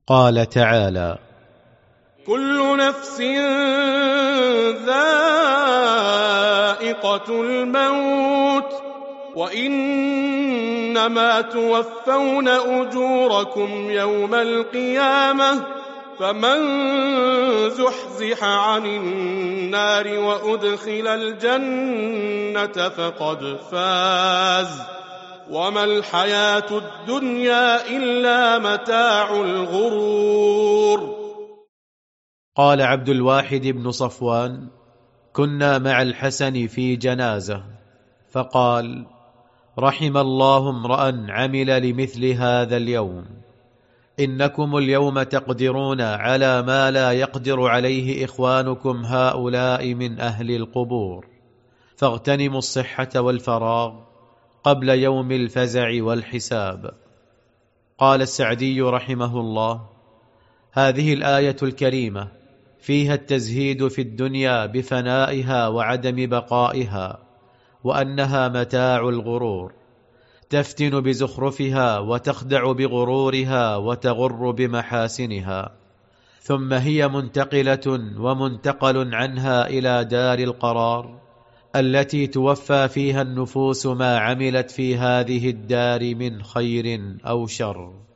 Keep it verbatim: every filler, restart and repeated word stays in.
قال تعالى: كل نفس ذائقة الموت وإنما توفون أجوركم يوم القيامة فمن زحزح عن النار وأدخل الجنة فقد فاز وما الحياة الدنيا إلا متاع الغرور. قال عبد الواحد بن صفوان: كنا مع الحسن في جنازة فقال: رحم الله امرأ عمل لمثل هذا اليوم، إنكم اليوم تقدرون على ما لا يقدر عليه إخوانكم هؤلاء من أهل القبور، فاغتنموا الصحة والفراغ قبل يوم الفزع والحساب. قال السعدي رحمه الله: هذه الآية الكريمة فيها التزهيد في الدنيا بفنائها وعدم بقائها، وأنها متاع الغرور، تفتن بزخرفها وتخدع بغرورها وتغر بمحاسنها، ثم هي منتقلة ومنتقل عنها إلى دار القرار التي توفى فيها النفوس ما عملت في هذه الدار من خير أو شر.